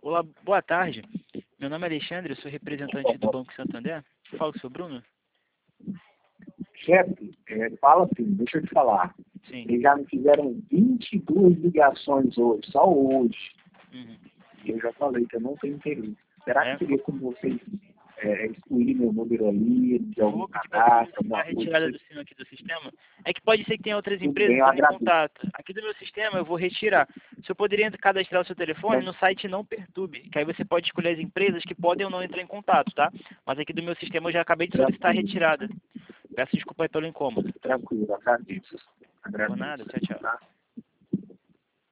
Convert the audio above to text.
Olá, boa tarde. Meu nome é Alexandre, eu sou representante do Banco Santander. Fala com o seu Bruno? Chefe, fala assim, deixa eu te falar. Sim. Eles já me fizeram 22 ligações hoje, só hoje. Uhum. E eu já falei que eu não tenho interesse. Será É? que seria como vocês excluir meu número ali, de algum Vou pedir para você cadastro, solicitar alguma a coisa? retirada do sino aqui do sistema. É que pode ser que tenha outras Tudo empresas bem, eu entrando em agradeço. contato. Aqui do meu sistema eu vou retirar. O senhor poderia cadastrar o seu telefone Mas, no site Não Perturbe, que aí você pode escolher as empresas que podem ou não entrar em contato, tá? Mas aqui do meu sistema eu já acabei de solicitar a tranquilo, retirada. Peço desculpa aí pelo incômodo. tranquilo, agradeço. Por nada, Agradeço. tchau, tchau. Tá?